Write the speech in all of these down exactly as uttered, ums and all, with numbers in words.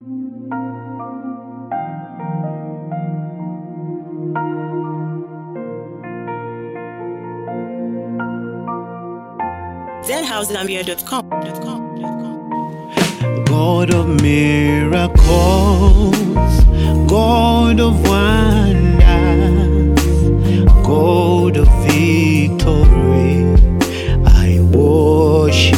zen house zambia dot com. God of miracles, God of wonders, God of victory, I worship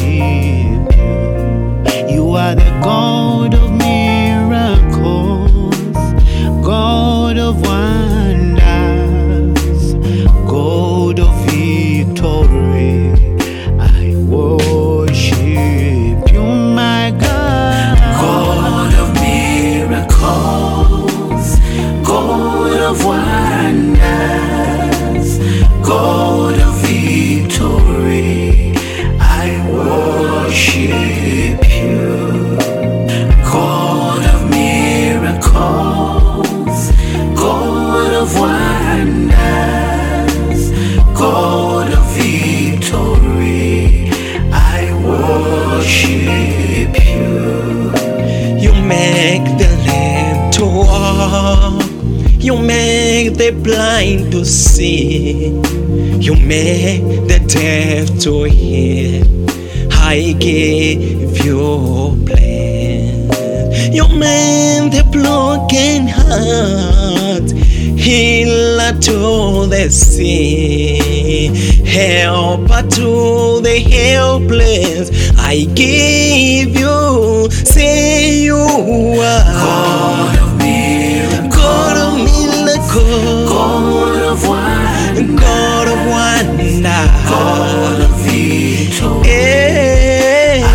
you. You are the God of miracles, God of wonders, God of victory, I worship you, my God. God of miracles, God of wonders, God of victory, I worship you. God of miracles, God of wonders, God of victory, I worship you. You make the lame to walk, you make the blind to see, you make the deaf to hear. I give you praise. You make the broken heart healer to the sick, helper to the helpless. I give you, say you are God of miracles, God of miracles, God of wonders, God of wonder, God of victory, yeah.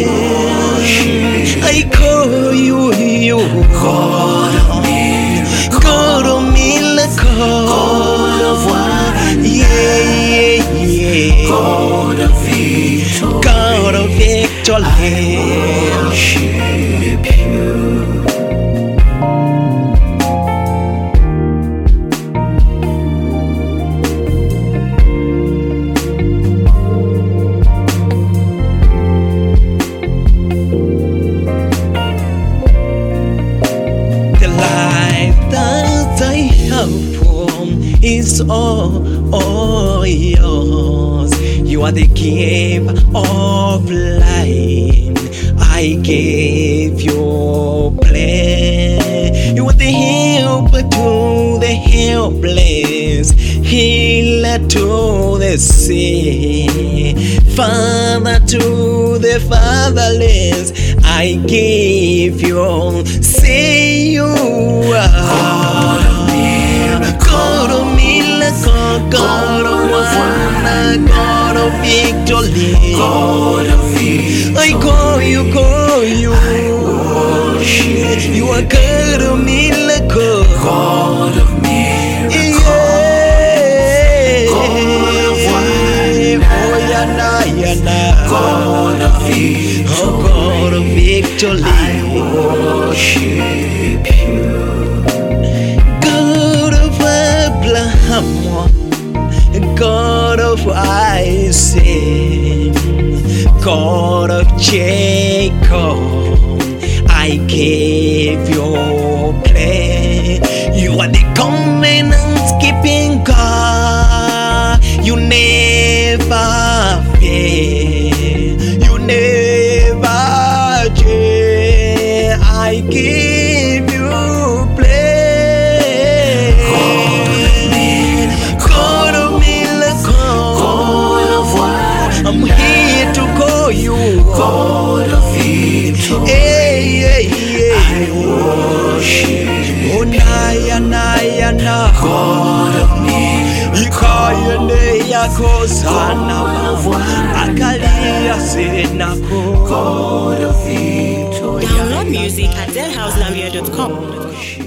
I I call you, you God of miracles, God of miracles, God of wonders, yeah, yeah, God of victory, God of victory. worship you. The life that I have from is all, all yours. You are the giver of life. I gave you praise. You are the helper to the helpless, healer to the sick, father to the fatherless. I give you, say you are God of miracles, God of miracle, God of wonder, God of victory. God of victory, I call you, call you. worship You are God of miracle, God of miracles, yeah. God of wonder, Oh, yana, yana. God of victory, Oh, God of victory. I worship you. God of Abraham, God of Isaac, God of Jacob, I give you praise. You are the covenant-keeping God. You never fail. You never change. I give you praise. God of miracles, God of wonder, I'm here to call you God of victory, hey, hey, hey. I worship Oh, naya, naya, na. God of miracles, Ikaya ne yako sana akalia senako. God of victory. Download music at zen house zambia dot com.